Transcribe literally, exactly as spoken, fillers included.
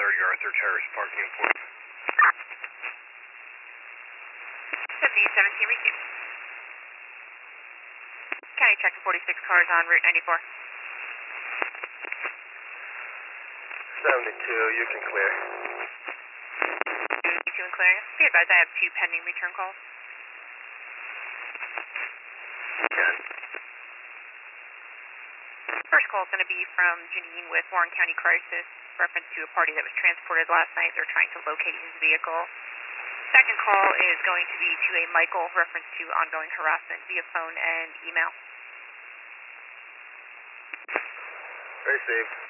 thirty Arthur Terrace, parking in Port. seventy seventeen, receive. County checking forty-six cars on Route ninety-four. seventy-two, you can clear. seventy-two and clearing. Be advised, I have two pending return calls. ten. First call is going to be from Janine with Warren County Crisis, reference to a party that was transported last night. They're trying to locate his vehicle. Second call is going to be to a Michael, reference to ongoing harassment via phone and email. Received.